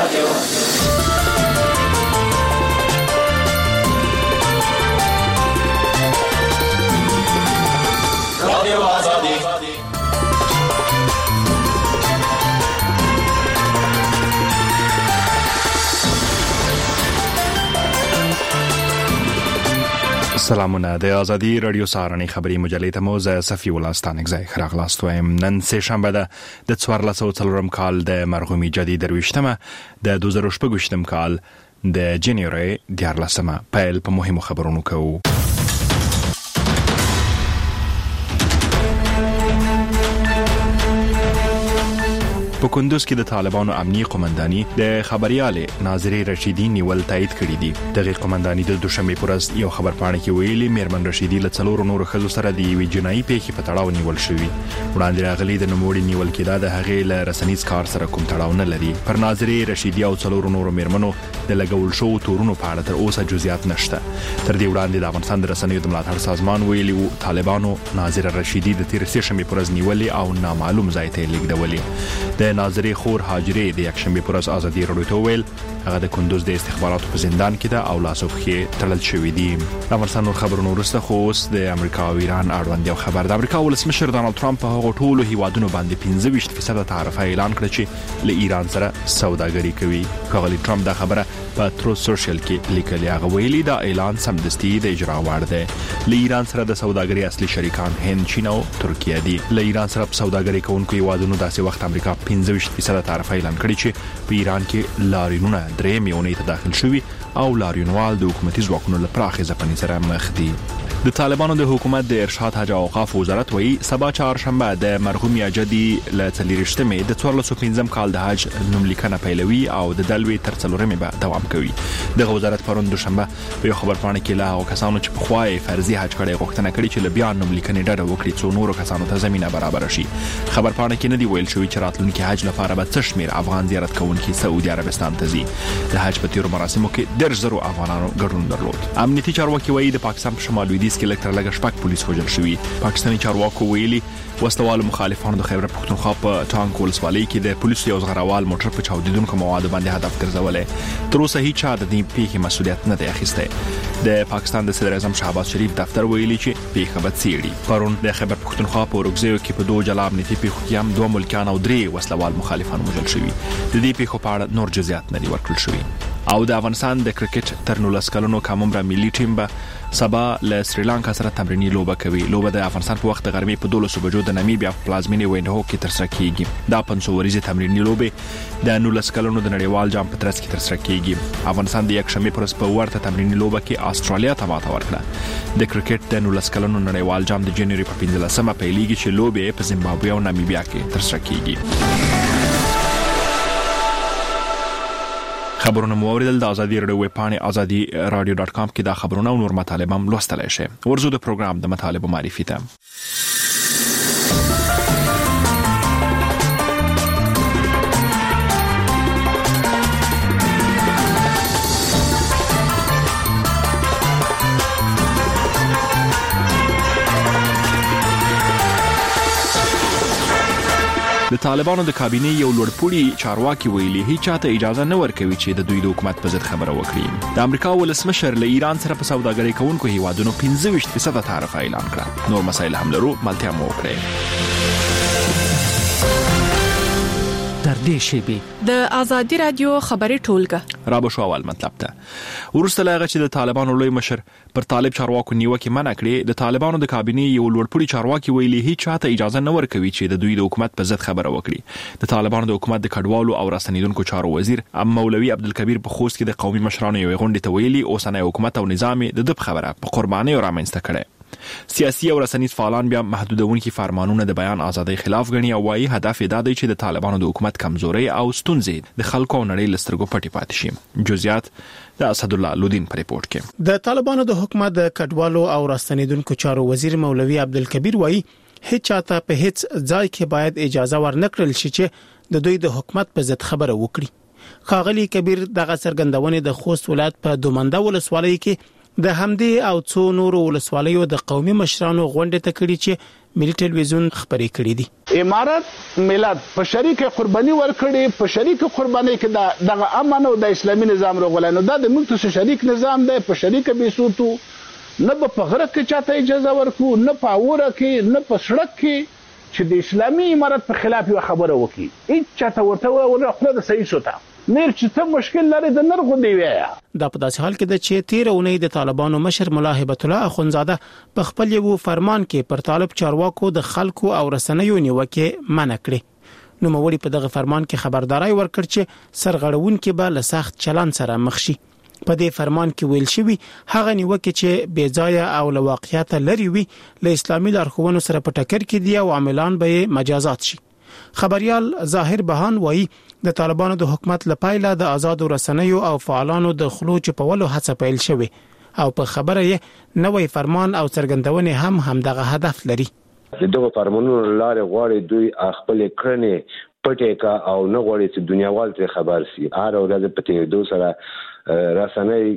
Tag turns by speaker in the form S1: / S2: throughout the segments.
S1: سلامونه د ازادي رادیو سارنې خبري مجلې ته مو زه صفي الله ستانک زای خراغلاست وایم. نن سه شنبه ده د 1404 کال د مرحومي جدي درويشتمه د 2014 کال د جنوري 14 پیل په مهمو خبرونو کوو. په کندوز کې د طالبانو امنیتي قومنداني د خبريال ناظري رشیدي نیول تایید کړی دی. دغه قومنداني د دوشنبه پرز یو خبرپاڼه کې ویلي میرمن رشیدي له څلور نور خزو سره د یوې جنایي پیښې په تړاو نیول شوی. وړاندې راغلي د نوموړي نیول کېدا د هغې له رسنیز کار سره کوم تړاو نه لري. پر ناظري رشیدي او څلور نور میرمنو د لګول شو تورونو په اړه تر اوسه جزئیات نشته. تر دې وړاندې د افغانستان د رسنیو د ملاتړ سازمان ویلي وو طالبانو ناظر رشیدي د 13 شنبه پرز نیولې او نامعلوم ځای ته لیږدولې. د ناظري خور هاجري د یکشنبه پرز ازادي رادیو ته ویل هغه د کندوز د استخباراتو په زندان کې ده او لاسو پخې تړل شوې دي. افغانستان نور خبرونه ورسته خو اوس د امریکا او ایران اړوند یو خبر. د امریکا ولسمشر ډانلډ ټرمپ په هغو ټولو هیوادونو باندې 25% تعرفه اعلان کړ چې له ایران سره سوداګري کوي. ښاغلي ټرمپ دا خبره په تروث سوشل کې لیکلي. هغه ویلي دا اعلان سمدستي د اجرا وړ دی. له ایران سره د سوداګري اصلي شریکان هند، چین او ترکیه دي. له ایران سره په سوداګري کوونکو هیوادونو داسې وخت امریکا 25% تعرفه اعلان کړی چې په ایران کې لاریونونه درې میونې ته داخل شوي او لاریونوال د حکومتي ځواکونو له پراخې ځپنې سره مخ دي. د طالبانو د حکومت د ارشاد حج او اوقاف وزارت وایي سبا چهارشنبه د مرحوم جدي له 30 د 1415 کال د حج نوملیکنه پیلوي او د دلوي تر 4 به دوام کوي. د وزارت پرون دوشنبه په یو خبرپاڼه کې له هغو کسانو چې په خوای فرضي حج کړي غوښتنه کړې چې له بیا نوملیکنې ډډه وکړي څو نورو کسانو ته زمينه برابر شي. خبرپاڼه کې نه دی ویل شوی چې راتلونکي حج لپاره به څه شمیر افغان زیارت کوونکي سعودي عربستان ته ځي. د حج په تیرو مراسمو کې 10,000 افغانانو ګډون درلود. امنیتي چارواکي وایي د پاکستان په شمال لویدیځ کې لکټر لګ شپږ پولیس وژل شوي. پاکستاني چارواکو ویلي وسلوال مخالفانو د خیبر پختونخوا په ټانک ولسوالۍ کې د پولیسو یو زغروال موټر په چاودیدونکو موادو باندې هدف ګرځولې. تر اوسه هیڅ چا د دې پیښې مسؤلیت نه دی اخیستی. د پاکستان د صدر اعظم شهباز شریف دفتر ویلي چې پیښه به څیړي. پرون د خیبر پختونخوا په اورګزیو کې په دوه جلا امنیتي پیښو کې هم 2 ملکیان او 3 وسلوال مخالفان وژل شوي. د دې پیښو په اړه نور جزئیات نه دي ورکړل شوي. او د افغانستان د کرکټ تر 19 کلونو کمومره ملي ټیم به سبا له سریلانکا سره تمرینی لوبه کوي. لوبه د افغانستان په وخت د غرمې په 12 بجو د نامیبیا په پلازمینې وینډهو کې ترسره کیږي. دا 500 ورځې تمرینی لوبه د 19 کلونو د نړیوال جام په ترڅ کې ترسره کیږي. افغانستان د یکشنبه پرز په ورته تمرینی لوبه کې استرالیا ته ماته ورکړه. د کرکټ د 19 کلونو نړیوال جام د جنوري په 15مه پیلېږي چې لوبه په زیمبابوې او نامیبیا کې ترسره کیږي. خبرونه مو اوریدل. د ازادي رادیو ویب پاڼې azadi.radio.com کې دا خبرونه او نور مطالب هم لوستلای شئ. ورزو د پروګرام د مطالب معرفي ته. د طالبانو د کابینې یو لوړپوړي چارواکي ویلي هیڅ چاته اجازه نه ورکوي چې د دوی د حکومت په ضد خبره وکړي. د امریکا ولسمشر له ایران سره په سوداګرۍ کوونکو هیوادونو 25% تعرفه اعلان کړه. نور مسایل هم لرو، ملتیا مو وکړئ.
S2: تر دې شیبې
S3: د ازادي رادیو خبري ټولګه
S1: را به شو اول مطلب ته. ورسته لغه چې د طالبانو لوی مشر پر طالب چارواکو نیوکه منع کړې. د طالبانو د کابینې یو لوړپوړي چارواکي ویلي هیڅ چاته اجازه نه ورکوي چې د دوی د حکومت په ضد خبره وکړي. د طالبانو د حکومت د کډوالو او راستنیدونکو چارو وزیر مولوي عبدالکبیر په خوست کې د قومي مشرانو یو غونډه ته ویلي اوسنۍ حکومت او نظام د خبره په قرباني او رامنځته کړي. سیاسي او رسنیز فعالان بیا محدودونکي فرمانونه د بیان ازادۍ خلاف غني او وايي هدف دا دی چې د طالبانو د حکومت کمزوري او ستونزې د خلکو او نړۍ لسترګو پټي پاتې شي. جزئیات د اسد الله لودین په ریپورت کې.
S2: د طالبانو د حکومت د کډوالو او راستنیدونکو چارو وزیر مولوي عبدالکبیر وايي هیڅ چاته په هیڅ ځای کې باید اجازه ورنکړل شي چې د دوی د حکومت په ضد خبره وکړي. ښاغلي کبیر دغه څرګندونه د خوست ولایت په دومنده ولسوالۍ کې د همدې او څو نورو ولسوالیو د قومي مشرانو غونډه ته کړي چې ملي ټلویزیون خبري کړي دي.
S4: امارات ملت په شریک قرباني ورکړي، په شریک قرباني کې د امن او د اسلامي نظام رغولنه دا د ملک شریک نظام دی. په شریک بیسوتو نه په غره کې چاته اجازه ورکو، نه په اوره کې، نه په سړک کې چې د اسلامي امارات په خلاف یو خبره وکړي. هیڅ چاته ورته ونه خپل د صحیح شوته نیر چې ته مشکل لري د نرغو دی ویا.
S2: دا په داسې حال کې د چې 13 اونۍ د طالبانو مشر مولا هبت الله اخونزاده په خپل یو فرمان کې پر طالب چارواکو د خلکو او رسنیو نیوکه منع کړې. نو موري په دغه فرمان کې خبرداري ورکړ چې سرغړونکو به له سخت چلن سره مخ شي. په دې فرمان کې ویل شوی هغه نیوکه چې بې ځای او له واقعیت لري وي له اسلامي لارښوونو سره په ټکر کې دي او عاملان به مجازات شي. خبريال ظاهر بهان وایي د طالبانو د حکومت لپاره د آزاد رسنیو او فعالانو د خلوع چپولو هڅه پیل شوې او په خبره یې نوې فرمان او څرګندونه هم دغه هدف لري.
S5: دغه فرمانونو لاره غواړي دوی خپل کړنې پټه کا او نه غواړي چې دنیاوال ته خبر شي. هر ورځ په تیریدو سره رسنۍ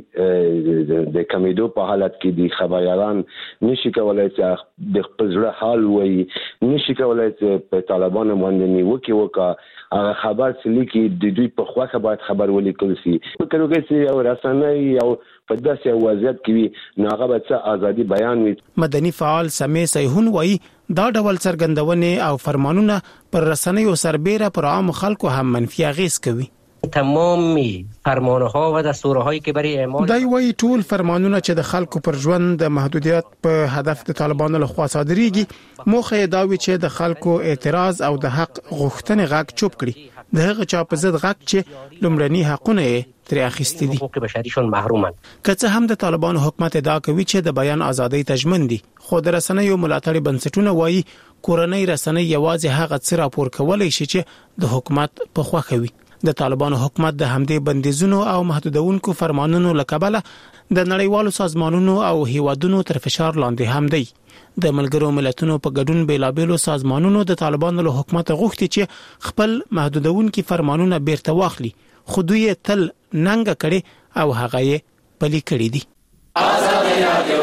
S5: د کمیدو په حالت کې دي. خبريالان نشي کولای چې د خپل ځړه حال وایي، نشي کولای چې په طالبانو باندې نیوکه وکړي. هغه خبر چې لیکي د دوی په خواخه باید خبر ولیکل شي. فکر وکړي چې یو رسنۍ او په داسې وضعیت کې وي نو هغه به ازادي بیان وي.
S2: مدني فعال سمي سیهون وایي دا ډول څرګندونه او فرمانونه پر رسنیو سربېره پر عام خلکو هم منفي اغیز کوي.
S6: تمام فرمانها و دستورهایی که برای اعمال
S2: دای وی ټول فرمانونه چې د خلکو پر ژوند د محدودیت په هدف د طالبانو لخوا صادریږي موخه دا وی چې د خلکو اعتراض او د حق غوښتنې غږ چوپ کړي. د هغه چا په ضد غږ چې لومړني حقونه تر اخیستي دي.
S6: حقوق بشریشون محرومن.
S2: که څه هم د طالبانو حکومت ادعا کوي چې د بیان ازادي تضمین دي، خو د رسنیو ملاتړي بنسټونه وایي کورنۍ رسنۍ یوازې هغه څه راپور کولای شي چې د حکومت په خوا کوي. د طالبانو حکومت د همدې بندیزونو او محدودونکو فرمانونو لکبله د نړیوالو سازمانونو او هیوادونو تر فشار لاندې هم دی. د ملګرو ملتونو په ګډون بیلابېلو سازمانونو د طالبانو له حکومت غوښتي چې خپل محدودونکو فرمانونه بیرته واخلي، خو دوی تل ننګ کړي او هغه یې پلي کړي دي.
S1: آزادي رادیو.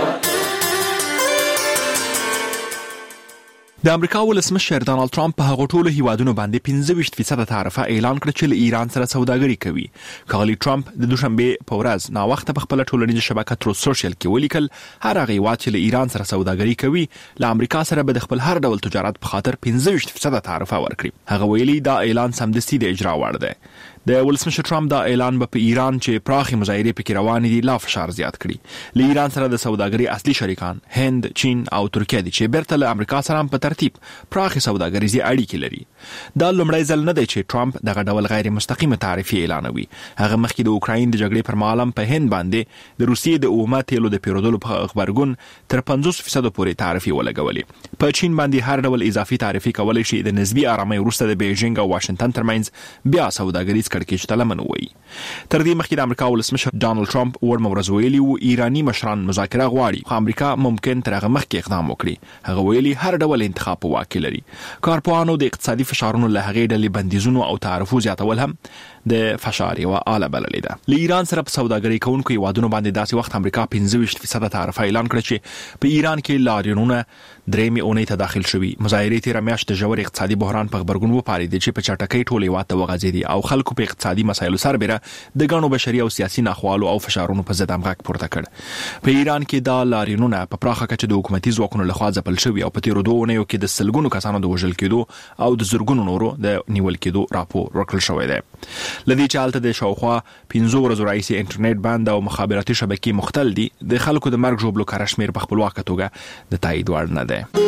S1: د امریکا ولسمشر ډانلډ ټرمپ په هغه ټولو هیوادونو باندې 25% تعرفه اعلان کړ چې له ایران سره سوداګري کوي. کاغلی ټرمپ د دوشنبه په ورځ نا وخت په خپل ټولنیزه شبکه تروث سوشل کې ولیکل هر هغه هیواد چې له ایران سره سوداګري کوي له امریکا سره به د خپل هر ډول تجارت په خاطر 25% تعرفه ورکړي. هغه ویلي دا اعلان سمدستي د اجرا وړ دی. د ولسمشر ټرمپ دا اعلان په ایران چې پراخي مظاهره پکې روان دي لا فشار زیات کړي. له ایران سره د سوداګري اصلي شریکان هند، چین او ترکیه دي چې بیرته له امریکا سره په ترتیب پراخي سوداګریزي اړیکې لري. دا لومړی ځل نه دی چې ټرمپ دغه ډول غیر مستقیمه تعرفه اعلانوي. هغه مخکې د اوکراین د جګړې پر مهال په هند باندې د روسیې د اومه تیلو د پیرودلو په خبرګون تر 50% پورې تعرفه ولګولې. په چین باندې هر ډول اضافي تعرفه کولای شي د نسبی آرامۍ وروسته د بیجینګ او واشنگټن ترمنځ بیا سوداګریز کړکېچ تلمن وي. تر دې مخکې د امریکا ولسمشر ډانلډ ټرمپ ورمورز ویلي وو ایرانی مشران مذاکره غواړي، خو امریکا ممکن تر هغه مخکې اقدام وکړي. هغه ویلي هر ډول انتخاب په واک لري. کارپوهانو د اقتصادي فشارونو له هغې ډلې بندیزونو او تعرفو زیاتول هم د فشار یو آله بللې ده. له ایران سره په سوداګري کوونکو هیوادونو باندې داسې وخت امریکا 25% تعرفه اعلان کړ چې په ایران کې لاریونونه درېمې اونۍ ته داخل شوي. مظاهرې تیر میاشت د ژور اقتصادي بحران په خبرګون وپارېدې چې په چټکۍ ټول هیواد ته وغځېدي او خلکو په اقتصادي مسایلو سربېره د ګڼو بشري او سیاسي ناخوالو او فشارونو په ضد هم غږ پورته کړ. په ایران کې دا لاریونونه په پراخه کچه د حکومتي ځواکونو لخوا ځپل شوي او په تیرو دوه اونیو کې د سلګونو کسانو د وژل کېدو او د زرګونو نورو د نیول کېدو راپور ورکړل شوی دی. لدې چې هلته د شاوخوا 15 ورځو راهیسې انټرنیټ بند او مخابراتي شبکې مختل دي، د خلکو د مرګ ژوبلو کره شمېر په خپلواکه توګه د تایید وړ نه دی.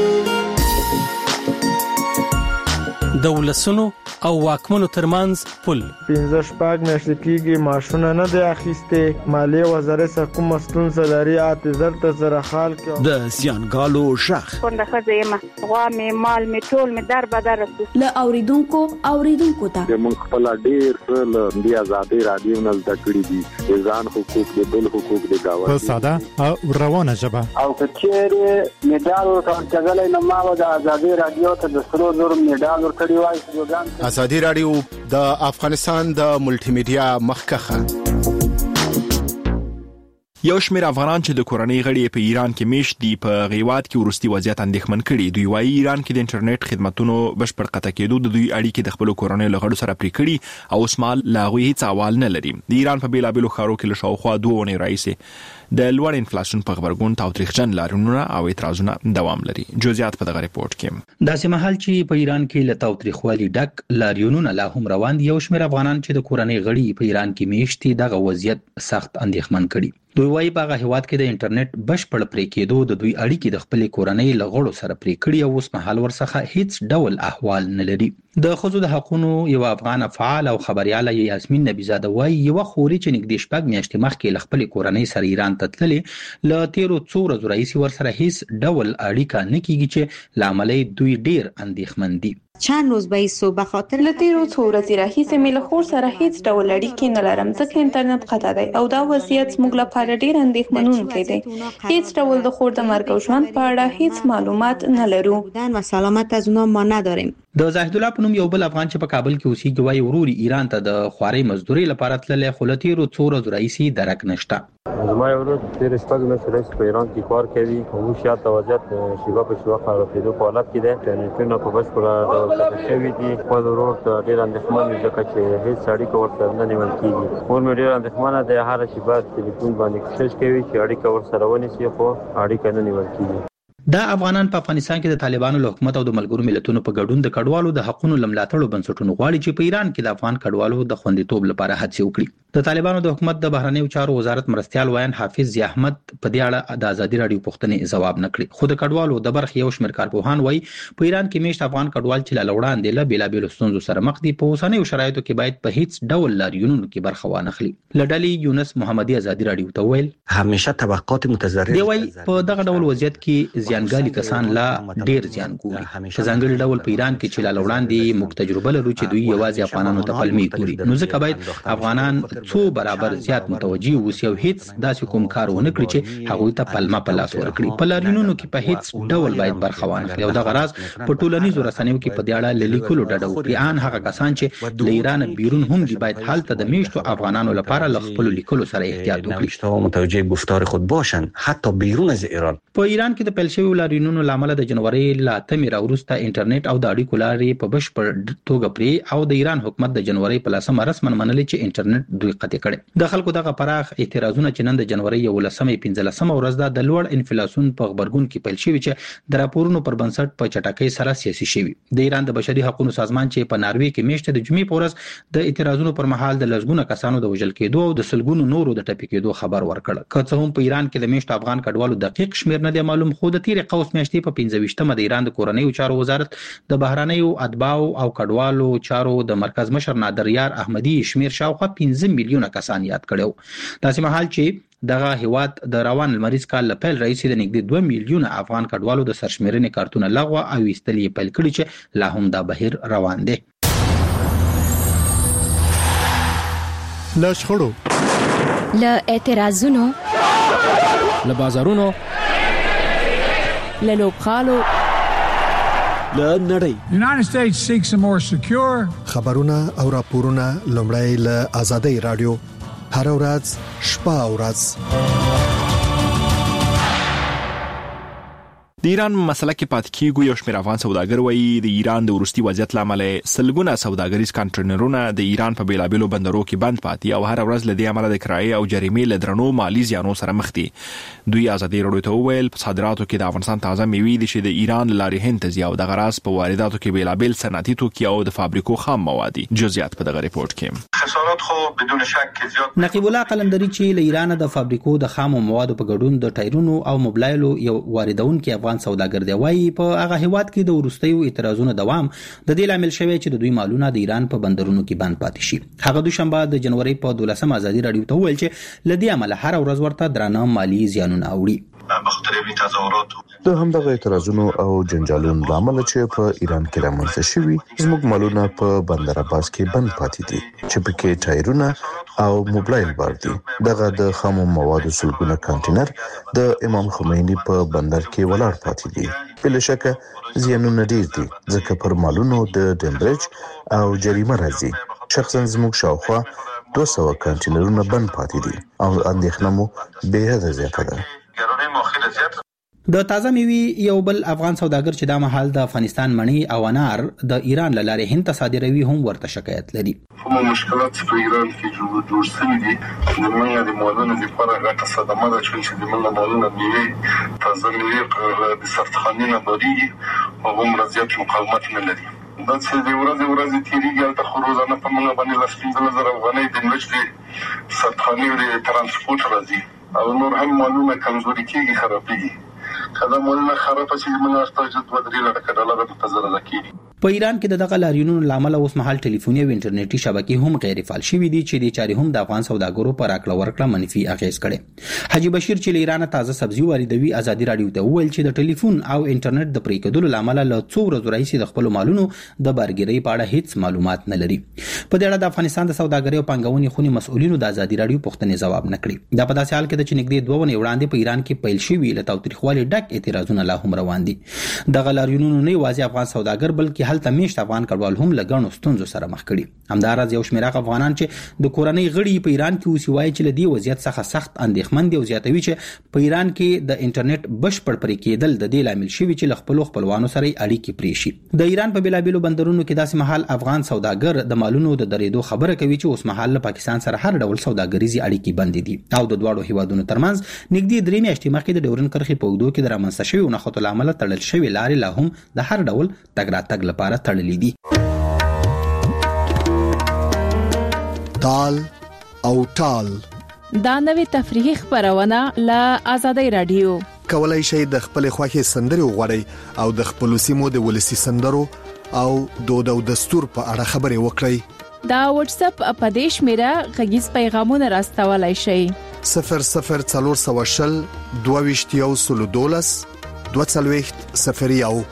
S7: د ولسونو او واکمنو ترمنځ پل
S8: 15 میاشتې کېږي معاشونه نه دی اخیسته. مالیه وزارت څخه کوم مسئول لري اعتذار ته زره خال کې
S7: د زیانګالو شخ
S9: څنګه خزه غوا می مال می ټول می در بدر
S10: له اوریدونکو ته
S5: موږ خپل ډیر له دی آزادي رادیو نه زده کړی دي ځان حقوق د بل حقوق د گاوه
S11: په ساده او روانه ژبه
S12: او کچېره میډال ورکړل نه ما د آزادي رادیو ته د سرو زر میډال ورکړی وای.
S13: آزادي رادیو د افغانستان د ملټي میډیا مخکخه.
S1: یو شمېر افغانان چې د کورنۍ غړي په ایران کې میشت دي په غیوات کې ورستي وضعیت اندېښمن کړي. دوی وايي ایران کې د انټرنیټ خدماتونو بشپړ قطع کېدو د دوی اړیکې د خپل کورنۍ له غړو سره پرې کړي او اوس مهال لا هغوی هیڅ احوال نه لري. د ایران په بیلابیلو ښارو کې له شاوخوا 2 اونۍ راهیسې د لوړ انفلاسیون په غبرګون تاوتریخجن لاریونونه او اعتراضونه دوام لري. جزئیات په دغه ریپورت کې.
S13: داسې مهال چې په ایران کې له تاوتریخوالي ډک لاریونونه لا هم روان دي، یو شمېر افغانان چې د کورنۍ غړي په ایران کې میشت دي دغه وضعیت سخت اندېښمن کړي. دوی وايي په هغه هیواد کې د انټرنیټ بشپړ پرې کېدو د دوی اړیکې د خپل کورنۍ له غړو سره پرې کړي او اوس مهال ورڅخه هیڅ ډول احوال نه لري. د ښځو د حقوقو یو افغان فعال او خبرياله یاسمین نبیزاده وايي یو خوري چې نږدې شپږ میاشتې مخکې له خپل کورنۍ سره ایران ته تللې، له تیرو څو ورځو راهیسې ورسره هیڅ ډول اړیکه نه کیږي چې لامل دوی ډیر اندېښمن دي.
S14: چند روز به ایسو به خاطر
S3: لتیرو څو ورځې راهیسې مې له خور سره هیڅ ډول اړیکې نه لرم ځکه انټرنیټ قطع دی او دا وضعیت زموږ لپاره ډیر اندېښمنونکی دی. هیڅ ډول د خور د مرګ او ژوند په اړه هیڅ معلومات نه لرو
S14: و سلامت از اونا ما نداریم.
S13: د زاهد الله په نوم یو بل افغان چې په کابل کې اوسېږي وايي ورور ایران ته د خوارۍ مزدوري لپاره تللی، خو له تیرو څو ورځو راهیسې درک نشته.
S15: زما یو ورور تیر شپږ میاشتې راهیسې په ایران کې کار کوي او اوس شاته وضعیت شیبه په شیبه خرابېدو په حالت کې دی. انټرنیټونه په بشپړه ډول قطع شوي دي. خپل ورور ته ډېر اندېښمن یم ځکه چې هېڅ اړیکه ورسره نه نیول کېږي. مور مې ډېره اندېښمنه دی، هره شیبه تلیفون باندې کوشش کوي چې اړیکه ورسره ونیسي خو اړیکه نه نیول کېږي.
S13: دا افغانان په افغانستان کې د طالبانو له حکومت او د ملګرو ملتونو په ګډون د کډوالو د حقوقو لملاتړو بنسټونو غواړي چې په ایران کې د افغان کډوالو د خوندیتوب لپاره هڅې وکړي. د طالبانو د حکومت د بهرنیو چارو وزارت مرستيال وایي حافظ ضیا احمد په دې اړه د ازادي رادیو پوښتنې ځواب نه کړی، خو د کډوالو د برخې یو شمېر کارپوهان وایي په ایران کې میشت افغان کډوال چې له وړاندې له بیلابیلو ستونزو سره مخ دي په اوسنیو شرایطو کې باید په هیڅ ډول لاریونونو کې برخه وانه خلي. لډالي یونس محمدي ازادي رادیو ته ویل
S16: همیشه طبقات متضرر
S13: دی وایي په دغه ډول وضعیت کې زیانګالي کسان لا ډیر زیان ګوري. په ځانګړي ډول په ایران کې چې له وړاندې موږ تجربه لرو چې دوی یوازې افغانانو ته پلمې ګوري، نو ځکه باید افغانان څو برابر زیات متوجي اوسي او هیڅ داسې کوم کار ونه کړي چې هغوی ته پلمه په لاس ورکړي. په لاریونونو کې په هیڅ ډول باید برخه وانه خلي او دغه راز په ټولنیزو رسنیو کې په دې اړه لیکلو ډډه وکړي. ان هغه کسان چې له ایران بیرون هم دي باید هلته د میشتو افغانانو لپاره له خپل لیکلو سره احتیاط وکړي،
S16: متوجه گفتار خود باشن حتی بیرون از ایران.
S13: په ایران کې د پیل شویو لاریونونو لامل د جنوري ل 8 راوروسته انټرنیټ او د اړیکو لارې په بشپړ توګه پرې او د ایران حکومت د جنوري په 10 رسمن منلي چې انټرنیټ دوی قطع کړي. د خلکو دغه پراخ اعتراضونه چې نن د جنوري 15 ورځ د لوړ انفلاسیون په غبرګون کې پیل شوی چې د راپورونو پر بنسټ په چټکۍ سره سیاسي شوی. د ایران د بشري حقوقو سازمان چې په ناروې کې میشته د جمعې په ورځ د اعتراضونو پر مهال د لږګونو کسانو د وژل کېدو او د سلګونو نورو د ټپي کېدو خبر ورکړ. که څه هم په ایران کې د میشته افغان کډوالو دقیق شمیر نه دی معلوم، خو د تیر قوس میاشتې په 25مه د ایران د کورنیو چارو وزارت د بهرنیو اتباعو او کډوالو چارو د مرکز مشر نادر یار احمدي شمیر شاوخوا 15 میلیونه کسان یاد کړو. داسې مهال چې دغه هیواد د روان المریض کال لپاره رئیس د نږدې 2 میلیونه افغان کډوالو د سرشمېرنې کارتونه لغوه او ایستلې پیل کړي چې لا هم دا بهیر روان دی.
S11: له شخړو،
S17: له اعتراضونو،
S7: له بازارونو،
S17: له لوبغالو،
S18: له نړۍ.
S19: United States seeks a more secure.
S18: خبرونه او راپورونه لومړی له آزادۍ رادیو هر ورځ شپه او ورځ.
S1: د ایران مسله کې پات کیږي. یو شمېر افغان سوداګر وایي د ایران د ورستي وضعیت لامل سلګونه سوداګریز کانټینرونه د ایران په بیلابیلو بندرو کې بند پاتې او هر ورځ له دې عمله د کرایې او جریمې له درنو مالی زیانونو سره مخ دي. دوی آزادي رادیو ته وویل په صادراتو کې د افغانستان تازه میوې دي چې د ایران لارې هند ته ځي او د غراس په وارداتو کې بیلابیل صنعتي توکي او د فابریکو خام مواد. جزئیات په دغه ریپورت کې.
S20: خسارات خو بدون شک زیات.
S13: نقیب الله قلندری چې له ایران د فابریکو د خام موادو په ګډون د ټایرونو او موبایلو یو واردونکو افغان سوداګر دی وايي په هغه هیواد کې د ورستیو اعتراضونو دوام د دې لامل شوی چې د دوی مالونه د ایران په بندرونو کې بند پاتې شي. هغه دوشنبه د جنوري په 12 آزادي رادیو ته ویل چې لدې عمل هر ورځ ورته درانه مالی زیانونه اوړي.
S20: بخاطر تظاهرات
S21: د همدغه اعتراضونو او جنجالونو لامل چې په ایران کې رامنځته شوي زموږ مالونه په بندر عباس کې بند پاتې دي چې پکې ټایرونه او موبایل بار دي. دغه د خامو موادو سلګونه کانټینر د امام خمینی په بندر کې ولاړ پاتې دي. بل شک زیانونه ډیر دي ځکه پر مالونو د ډیمبرج او جریمه راځي. شخصا زموږ شاوخوا 200 کانټینرونه بند پاتې دي او اندېښنه مو بېحده زیاته ده.
S13: د تازه میوې یو بل افغان سوداګر چې د محل د افغانستان مڼې او انار د ایران له لارې هند ته صادروي هم ورته شکایت لري.
S20: کوم مشکلات په ایران کې جوړ شوي دي د مڼې د مالونو لپاره غټه صدمه ده چې د مالونو میوې تازه میوې د سرطخانې نه بریږي او هم رضایت مقاومت نه لري. دا چې د ورځې تیریږي د خروزانه په موږ باندې 15,000 افغانۍ د نشي سرطخانې د ترانسپورت راځي او نور هم مالونه کمزوري کیږي خرابېږي. کله مولنا خراب چې موږ استاجت ودرې لکه ډالر په زر لکې.
S13: په ایران کې د دغه لاریونونو لامل اوس مهال ټلیفوني او انټرنیټي شبکې هم غیر فعال شوي دي چې د چاري هم د افغان سوداګرو پر راکړه ورکړه منفي اغیز کړي. حاجی بشیر چې ایران تازه سبزی واردوي ازادي رادیو ته وویل چې د ټلیفون او انټرنیټ د پرې کېدلو لامل له څو ورځې راهیسې د خپل مالونو د بارګیرۍ په اړه هیڅ معلومات نه لري. په دې اړه د افغانستان د سوداګرۍ او پنګونې خونې مسؤلینو د ازادي رادیو پوښتنې ځواب نه کړی. دا په داسې حال کې د چې نږدې 2 ونې وړاندې په ایران کې پیل شوي له تاوتریخوالي ډک اعتراضونه لا هم روان دي. د غلاریونونو نه یوازې افغان سوداګر بلکې هلته میشت افغان کډوال هم لګڼو ستونزو سره مخ کړي. همداراز یو شمېر افغانان چې د کورنۍ غړي په ایران کې اوسي وایي چې لدی وضعیت څخه سخت اندېښمن دي او زیاتوي چې په ایران کې د انټرنیټ بشپړ پرې کېدل د دې لامل شوی چې خپلوانو سره اړیکې پرې شي. د ایران په بلابلو بندرونو کې داسې مهال افغان سوداګر د مالونو د درېدو خبره کوي چې اوس مهال له پاکستان سره هر ډول سوداګریزي اړیکې بند دي او د دواړو هیوادونو ترمنځ نږدې 3 میاشتې مخکې د ډیورن کرښې په اوږدو کې د رامنځته شویو نښتو له امله تړل شوي لارې لا هم د هر ډول تګ راتګ لپاره تړلې دي.
S18: تال او ټال
S17: دا نوې تفریحي خبرونه له آزادۍ رادیو.
S18: کولای شئ د خپل خوښي سندري وغوړئ او د خپل سیمو د ولسی سندرو او دود او دستور په اړه خبرې وکړئ.
S17: دا واتس اپ اپدیش میرا غږیز پیغامونه راستولای شئ.
S18: 00420 22 22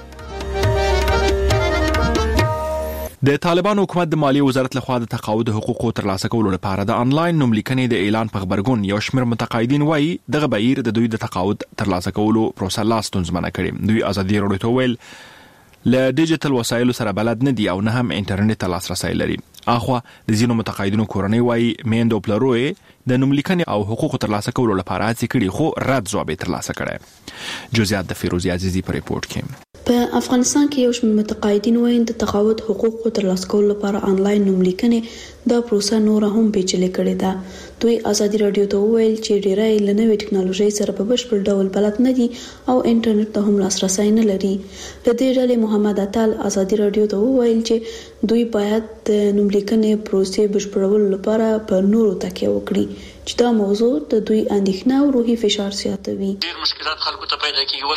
S1: د طالبان حکومت د مالیې وزارت لخوا د تقاعد حقوقو ترلاسه کولو لپاره د انلاین نوملیکنې د اعلان په خبرګون یو شمېر متقاعدین وایي دغه بهیر د دوی د تقاعد ترلاسه کولو پروسه لا ستونزمنه کړي. دوی ازادي رادیو ته ویل له ډیجیټل وسایلو سره بلد نه دي او نه هم انټرنیټ ته لاسرسی لري. اخوا د ځینو متقاعدینو کورنۍ وایي میندو پلروي د نوملیکنې او حقوقو ترلاسه کولو لپاره هڅې کړي خو رد ځواب ترلاسه کړي. جزئیات د فیروزي عزیزي په ریپورت کې.
S10: په افغانستان کې یو شمېر متقاعدین وایي د تقاعد حقوقو ترلاسه کولو لپاره انلاین نوملیکنې د پروسه نور هم پیچلې کړې ده. دوی ازادي رادیو ته وویل چې ډیری له نوې ټکنالوژي سره په بشپړ ډول بلد نه دي او انټرنیټ ته هم لاسرسی نه لري. له دې ډلې محمد اتل ازادي رادیو ته وویل چې دوی باید د نوملیکنې پروسې بشپړولو لپاره په نورو تکیه وکړي چې دا موضوع د دوی اندېښنه او روحي فشار زیاتوي.
S4: ډېر مشکلات خلکو ته پیدا کیږي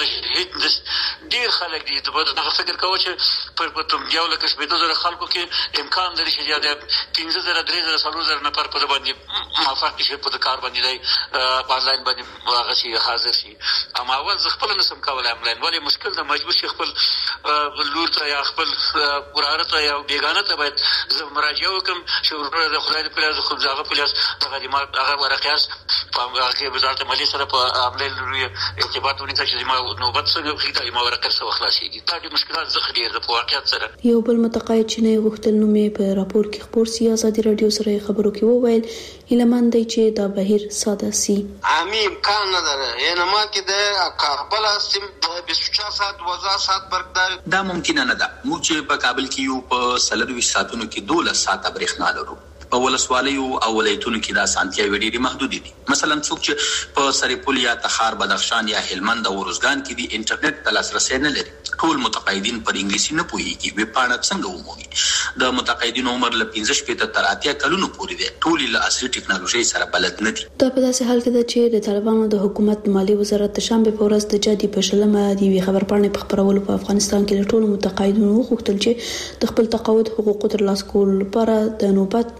S4: ولې ډېر خلک دي ته فکر کوي چې په کوم یو لکه 15,000 خلکو کې امکان لري چې دا 15,000 3,000 4,000 نفر په باندې موافق شي په کار باندې دی آنلاین باندې هغه شي حاضر شي. اما اول ځ خپل نسم کولای آنلاین ولې مشکل د مجبور شي خپل لور ته یا خپل وراره ته یا بیگانه ته باید زه مراجعه وکم چې ورته د خدای په لاس خو ځاغه په لاس هغه ورقیاس په هغه وزارت مالیه سره په عمل لري ارتباط ونیسي چې ما نوبت څنګه خېټه ما ورقه سره خلاصيږي. دا د مشکلات ځخ ډیر د واقعیت سره.
S10: یو بل متقاعد چې نه غوښتل نو مې په راپور کې خبر سي ازادي رادیو سره خبرو کې وویل هیلمن دی چې دا بهیر ساده سي.
S22: عامي امکان نه ده یعنی ما کې د کابل سیم د 24 ساعت 12 ساعت برقدار
S23: دا ممکن نه ده. موږ چې په کابل کې یو په 23 ساعتونو کې 12 ساعت برېښنا لرو. په ولسوالیو او ولایتونو کې دا سانتیاوي ډېری محدود دي. مثلا څوک چې په سرپل یا تخار بدخشان یا هلمند او روزګان کې دي انټرنیټ ته لاسرسی نه لري. ټول متقاعدین پر انګلیسي نه پوهیږي. ویب پاڼه څنګه ومومي؟ د متقاعدینو عمر له 15 تر 80 کلونو پورې دی. ټول له عصري ټکنالوژي سره بلد نه دي.
S10: دا په داسې حال کې ده چې د طالبانو د حکومت مالی وزارت د شنبه په ورځ د جدي په شلمه دی خبرپاڼې په خبرولو په افغانستان کې ټول متقاعدینو وغوښتل چې د خپل تقاعد حقوقو ترلاسه کولو لپاره د نوبت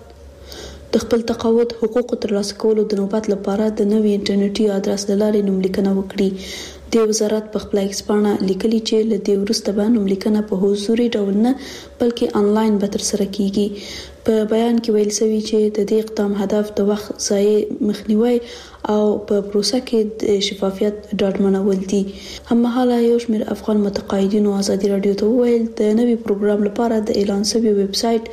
S10: لپاره د نوې انټرنیټي ادرس لارې نوملیکنه وکړي. د وزارت په خپل ایکسپانه لیکلي چې له دې وروسته به نوملیکنه په حضوري ډول نه بلکې انلاین به ترسره کیږي. په بیان کې ویل شوی چې د دې اقدام هدف د وخت ضایع مخنیوي او په پروسه کې د شفافیت ډاډمنول دي. هممهاله یو شمېر افغان متقاعدینو ازادي رادیو ته وویل د نوي پروګرام لپاره د اعلان شوی ویب سټ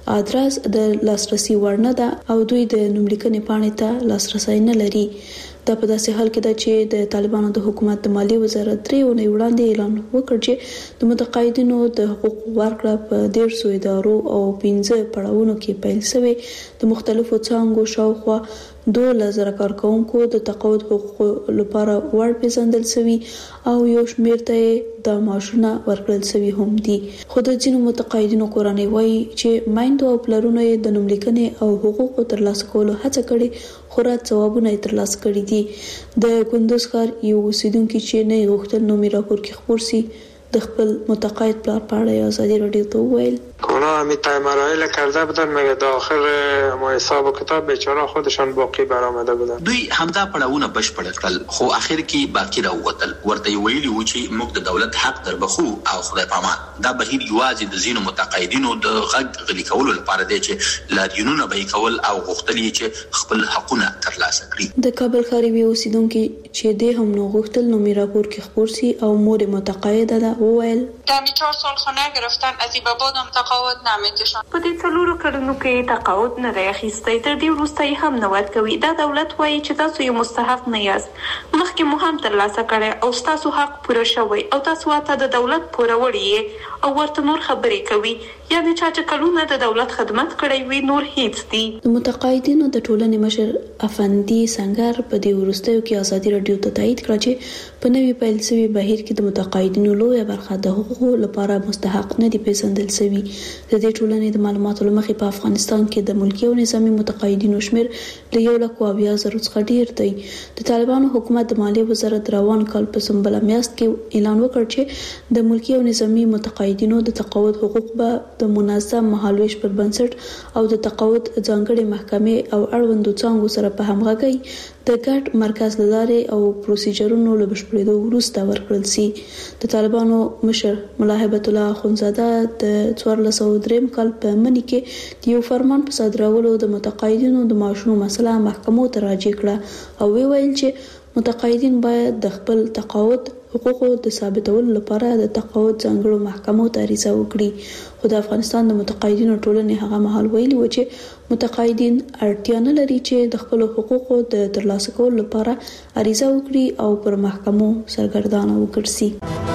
S10: ادرس د لاسرسي وړ نه ده او دوی د نوملیکنې پاڼې ته لاسرسي نه لري. دا په داسې حال کې ده چې د طالبانو د حکومت د مالیې وزارت 3 اونۍ وړاندې اعلان وکړ چې د متقاعدینو د حقوق ورکړه په 150 ادارو او 15 پړاوونو کې پیل شوی. د مختلفو څانګو شاوخوا 2000 کارکونکو د تقاعد حقوق لپاره وړ پیژندل شوی او یو شمېر ته د معاشونه ورکړل شوی هم دي. خو د ځینو متقاعدینو کورنۍ وایي چې مایندو او پلرونو د نوملیکنې او حقوقو ترلاسه کولو هڅه کړې خو رات ثوابونه ترلاسه کړي دي. د کندوز ښار یو اوسیدونکو چې نه غوښتل نومي راپور کې خبر سي د خپل متقاعد پلار په اړه آزادی رادیو ته وویل
S2: اونا همیشه مراحل کرده بودن مگه داخل ما حساب و کتاب بیچاره خودشان باقی برآمده بودن.
S23: دوی همدا پړاوونه بشپړ کړل خو اخر کې باقی راووتل. ورته ویلي و چې موږ د دولت حق دربخو او خدای پامان. دا بهیر یوازې د زینو متقاعدینو د غږ غلي کولو لپاره دی چې لاریونونه به کول او غوښتل چې خپل حقونه ترلاسه کړي.
S10: د کابل ښار وی اوسیدونکو چې د هم نو غوښتل نومي راپور کې خبر سي او مور متقاعده ده وویل
S6: دمی 4 سال خونه گرفتن از این بعد هم تقاعد نمیدشن.
S3: په دې څلورو کلونو کې تقاعد نه دی اخیستی. تر دې وروسته هم نه ورکوي. دا دولت وایي چې تاسو یو مستحق نه یاست. مخکې مو هم ترلاسه کړی او تاسو حق پوره شوی او تاسو ته د دولت پوره وړي او ورته نور خبرې کوي. یعنی چې کلونه د دولت خدمت کړی وي نور هیڅ دي.
S10: د متقاعدینو د ټولنې مشر افندي سنگر په دې وروستیو کې آزادي رادیو ته تایید کړ چې په نوي پیل شوی بهیر کې د متقاعدینو لویه برخه د حقوقو لپاره مستحق نه دي پیژندل شوی. د دې ټولنې د معلوماتو لمخې په افغانستان کې د ملکي او نظامی متقاعدینو شمیر له 1,20,000 څخه ډیر دی. د طالبانو حکومت د مالیې وزارت روان کال په سنبله میاشت کې اعلان وکړ چې د ملکي او نظامی متقاعدینو د تقاعد حقوق به د منظم مهالويش پر بنسټ او د تقاعد ځانګړي محکمې او اړوندو څانګو سره په همغږي د ګډ مرکز لارې او پروسیجرونو له بشپړېدو وروسته ورکړل شي. د طالبانو مشر ملا هیبت الله اخونزاده د 1403 کال په مني کې یو فرمان په صادرولو د متقاعدینو د معاشونو مسله محکمو ته راجع کړه او ویل چې متقاعدین باید د خپل تقاعد حقوقو د ثابتولو لپاره د تقاعد ځانګړو محکمو ته عریضه وکړي. خو د افغانستان د متقاعدینو ټولنې هغه مهال ویلي و چې متقاعدین اړتیا نه لري چې د خپل حقوقو د ترلاسه کولو لپاره عریضه وکړي او پر محکمو سرګردانه وګرځي.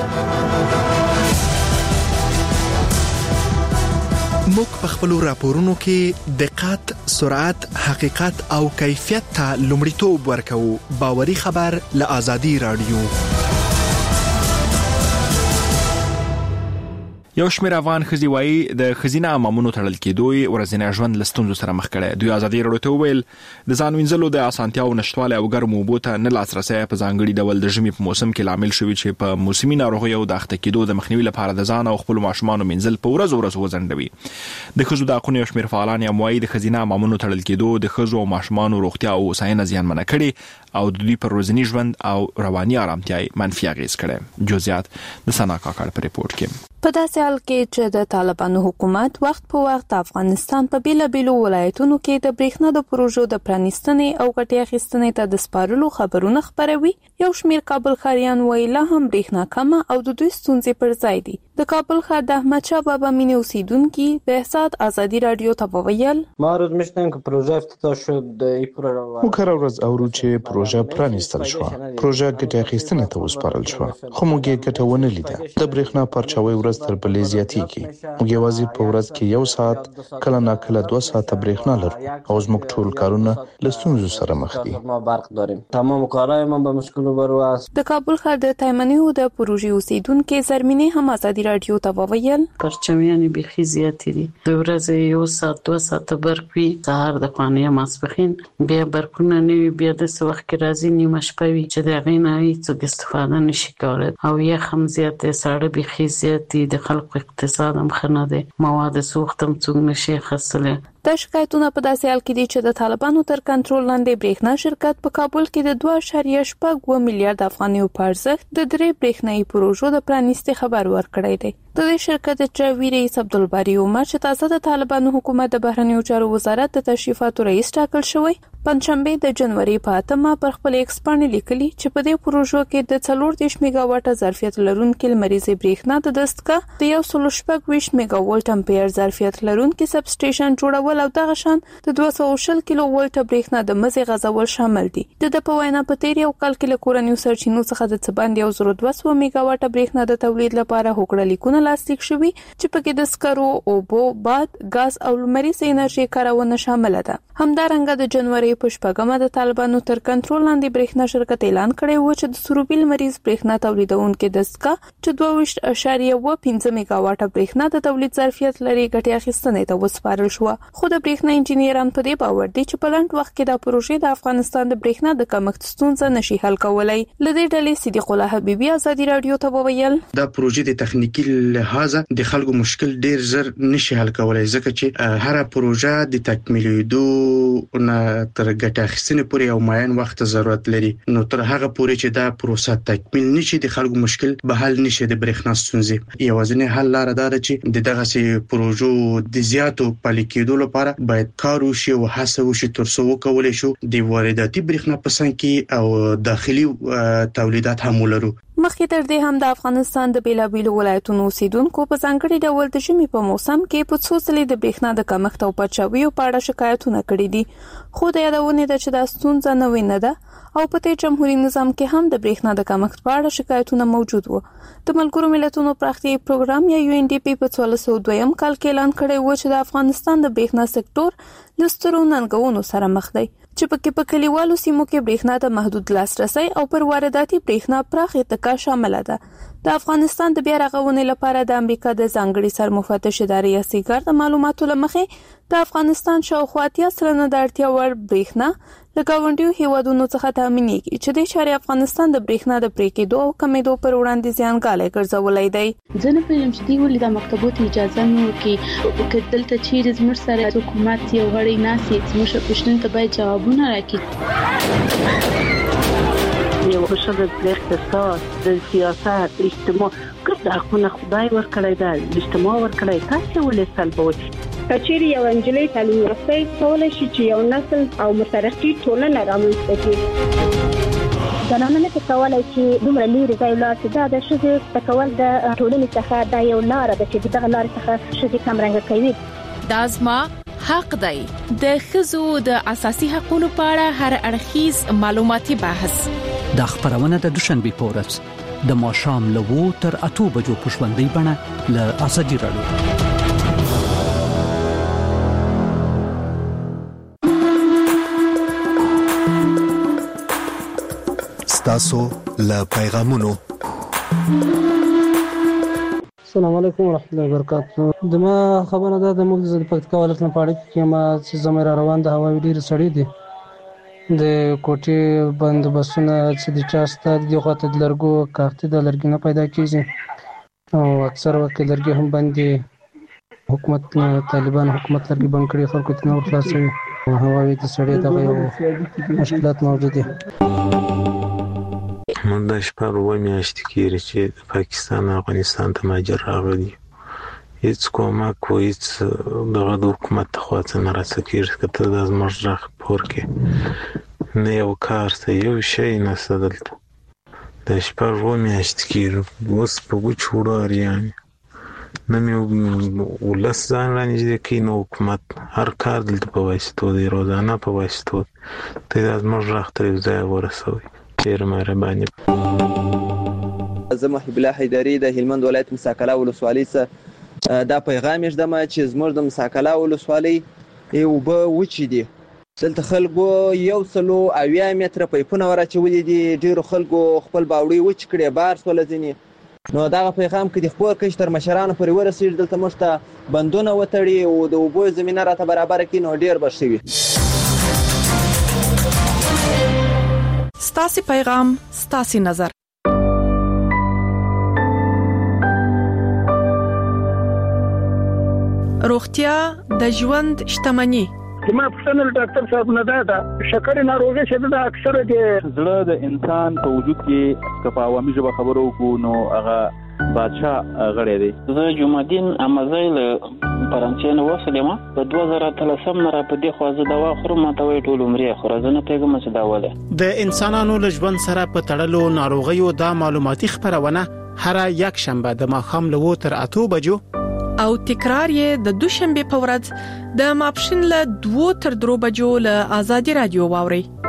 S8: موږ په خپل راپورونو کې دقت، سرعت، حقیقت او کیفیت ته لومړیتوب ورکوو. باوري خبر له آزادي رادیو.
S1: یو شمېر افغان ښځې وایي د ښځینه امامونو تړل کېدو ورځنی ژوند له ستونزو سره مخ کړی. دوی ازادي راډیو ته وویل د ځان وینځلو د اسانتیاو نشتوالی او ګرمو اوبو ته نه لاسرسی په ځانګړي ډول د ژمي په موسم کې لامل شوي چې په موسمي ناروغیو د اخته کېدو د مخنیوي لپاره د ځان او خپلو ماشومانو مینځل په ورځ وځنډوي. د ښځو د حقونو یو شمېر فعالان یې وایي د ښځینه امامونو تړل کېدو د ښځو او ماشومانو روغتیا او هوساینه زیانمنه کړې او د دوی پر ورځني ژوند او رواني آرامتیا منفي اغېز کړی. جزئیات د سنا کاکړ په ریپورت کې.
S3: په داسې حال کې چې د طالبانو حکومت وخت په وخت افغانستان په بیلابیلو ولایتونو کې د برېښنا د پروژو د پرانیستنې او ګټې اخیستنې ته د سپارلو خبرونه خپروي، یو شمېر کابل ښاریان وایي لا هم برېښنا کمه او د دوی ستونزې پر ځای دي. د کابل ښار د احمدشاه بابا مینې اوسیدونکي بهزاد آزادي رادیو ته وویل
S24: ما روز میشنم که پروژه افتتاح شد
S21: موږ هر ورځ اورو چې پروژه پرانیستل شو، پروژه ګټه اخیستنه ته وسپارل شو، خو موږ یې ګټه ونه لیده. د برېښنا پرچاوي ورځ تر بلې زیاتېږي. موږ یوازې په ورځ کې 1 ساعت کله ناکله 2 ساعته برېښنا لرو او زموږ ټول کارونه له ستونزو سره مخ دي.
S24: ما برق داریم، تمام کارهای ما به مشکل روبرو است.
S3: د کابل ښار د تایمنیو د پروژې اوسیدونکو زرمینې هم آزادي رادیو ته وویل
S25: پرچاویان بيخي زیاتې دي. د ورځې 1 ساعت 2 ساعته برق وي، سهار د خانه ماسپخین بیا برقونه نه وي، بیا د وخت کې راځي نیمه شپه وي چې د غینه هیڅ استفاده نشي کولای او یا هم زیاتې ساړه بيخي زیاتې د خلکو اقتصاد هم خنه دي، مواد سوخت هم څنګه نشي خاصله.
S3: د شکایتونو په داسې حال کې دي چې د طالبانو تر کنټرول لاندې برېښنا شرکت په کابل کې د 2.2 میلیارډ افغانیو په ارزښت د 3 برېښنايي پروژو د پرانیستي خبر ورکړی دی. د دې شرکت چارواکي رئیس عبدالباری عمر چې تازه د طالبانو حکومت د بهرنیو چارو وزارت د تشریفاتو رئیس ټاکل شوی پنځشنبه د جنوري په 8 پر خپل ایکس باندې لیکلي چې په دې پروژو کې د 40 میگاواټ ظرفیت لرونکي لمریزي برېښنا د دستګاه د 120 میگاوولټ امپیر ظرفیت لرونکي سب سټیشن جوړول او دغه شان د 220 کیلو ولټ برېښنا د مزي غځول شامل دي. د په وینا په تیر یو کال کې له کورنیو سرچینو څخه د څباندې 200 میگاواټ برېښنا د تولید لپاره هوکړه لیکونه لاسلیک شوي چې پکې د سکرو، اوبو، باد، غاز او لمریزي انرژي کارونه شامل ده. همدارنګه د جنوري په شپږمه د طالبانو تر کنټرول لاندې برېښنا شرکت اعلان کړی و چې د سروبیل مریض برېښنا تولیدونکو دستګاه چې 2.15 میگاواټ برېښنا د تولید ظرفیت لري ګټه اخیستنې ته وسپارل شو. خو د برېښنا انجنیران په دې باور دي چې په لنډ وخت کې د پروژې د افغانستان د برېښنا د کمښت ستونزه نشي حل کولای. لدې ډلې صدیق الله حبیبي آزادي رادیو ته وویل
S5: دا پروژې د تخنیکی لحاظ د خلکو مشکل ډیر زر نشي حل کولای ځکه چې هر پروژه د تکمیلېدو نه تر ګټه اخیستنې پورې یو معین وخت ضرورت لري. نو تر هغه پورې چې دا پروسه تکمیل نشي د خلکو مشکل به حل نشي د برېښنا ستونزې. یوازینی حل لاره دا ده چې دغه سي پروژو د زیاتو پلي کېدو لپاره باید کار وشي او هڅه وشي تر څو وکولای شو د وارداتي برېښنا په څنګ کې او داخلي تولیدات هم ولرو.
S3: مخکې تر دې هم د افغانستان د بیلابیلو ولایتونو اوسیدونکو په ځانګړي ډول د ژمي په موسم کې په څو ځلې د برېښنا د کمښت او پچاویو په اړه شکایتونه کړي دي. خو د یادونه ده چې دا ستونزه نوې نه ده او په تیر جمهوریت نظام کې هم د برېښنا د کمښت په اړه شکایتونه موجود وو. د ملګرو ملتونو پراختیایي پروګرام یا UNDP په 1402 کال کې اعلان کړی و چې د افغانستان د برېښنا سکتور له سترو ننګونو سره مخ دی چې پکې په کلیوالو سیمو کې برېښنا د محدود لاسرسي او پر وارداتي برېښنا پراخ اتکا شامل ده. د افغانستان د بیا رغونې لپاره د امریکا د ځانګړي سرمفتش ادارې اسیګار د معلوماتو لمخې د افغانستان شاوخوا 80% د اړتیا وړ برېښنا له ګاونډیو هیوادونو څخه تامینېږي چې د شاري افغانستان د برېښنا د پریکېدو او کمیدو پر وړاندې زیانګالی ګرځولای دی.
S10: ځنه پېژم چې دی ولې د مکتبونو اجازه نه ورکړي که دلته چیرې زموږ سره حکومت یو غړی ناسي زموږ پوښتنې ته باید جوابونه راکړي.
S25: یو بشر د اقتصاد، د سیاست، اجتماع ګرد حقونه خدای ورکړی دا اجتماع ورکړی تاسو ولې سلبوي؟
S9: کچېری یو انجلۍ تعلیم یافته کولای شي چې یو نسل او مترقي ټولنه رامنځته کړي.
S12: زنانه نه کولای شي دومره لري ځای لاړ چې دا د ښځې تکول د ټولنې څخه دا یو لار ده چې دغه لار څخه ښځې کمرنګ کوي.
S17: دا زما حق دی. د ښځو د اساسي حقوقو په اړه هر اړخیز معلوماتي بحث
S14: د خبرونه د دوشنبه په ورځ د ماښام له 2 تر 8 بجو په ژوندۍ بڼه له آزادي رادیو.
S18: تاسو له پیغامونو.
S15: السلام علیکم ورحمۃ اللہ وبرکاتہ. دما خبره ده د موږ د پکتیکا ولایت نه پاړی کې ما چې زموږ روان د هوا ډیر سړی دي د کوټې بندوبستونه چې د چاسته د غوته د لرګو کارت د لرګي نه پیدا کیږي او اکثر وخت لرګي هم باندې حکومت طالبان حکومت لرګي بند کړي خلکو ته نور خلاصوي هواوی د سړی دغه یو مشکلات موجود دي.
S26: من د شپږ میاشتې کېږي چې د پاکستان افغانستان ته مهاجر راغلي هیڅ کومک هیڅ دغه د حکومت خوا څخه نه راڅکېږي که ته د زموږ غږ پور کې نه یو کار ته یو شی نشته دلته د شپږ میاشتې کېږي اوس په وچ وړو اریانې نه مې ولس ځان رانږدې کوي نه حکومت هر کار دلته په واسطو دی روزانه په واسطو ته د زموږ غږ ته یو ځای ورسوي. ډېر مهرباني.
S27: زه محب الله حیدري د هلمند ولایت مساکلا ولسوالۍ څخه دا پیغام یږدم چې زموږ د مساکلا ولسوالۍ اوبه وچې دي. دلته خلکو 180 متره پایپونه ورچولي دي. ډېرو خلکو خپل باوړۍ وچ کړې بار سوله ځینې. نو دغه پیغام که د خپور کش تر مشرانو پورې ورسېږي دلته موږ ته بندونه وتړي او د اوبو زمینه راته برابره کړي نو ډېر به ښه وي.
S28: ستاسي پیغام ستاسي نظر. روغتیا د ژوند شتمني.
S29: ما پښتنه ډاکټر صاحب نه ده شکر ناروغي چې دا اکثره د
S30: زړه د انسان په وجود کې کپاوامي ژبه خبرو کو نو هغه
S2: بادشاه غړی دی.
S4: زه جمعدین امزای له فرانسې نه وسلم په 2013 نه را په دې خو زه دوا خورم ته وې ټول عمرې خو زه نه پیګم چې دا وله
S7: د انسانانو له ژوند سره په تړلو ناروغیو د معلوماتي خبرونه هر یک شنبه د ماښام له 8 تر 8 بجو
S28: او تکرار یې د دوشنبه په ورځ د ماپښین له 2 تر 3 بجو له آزادي رادیو واوري.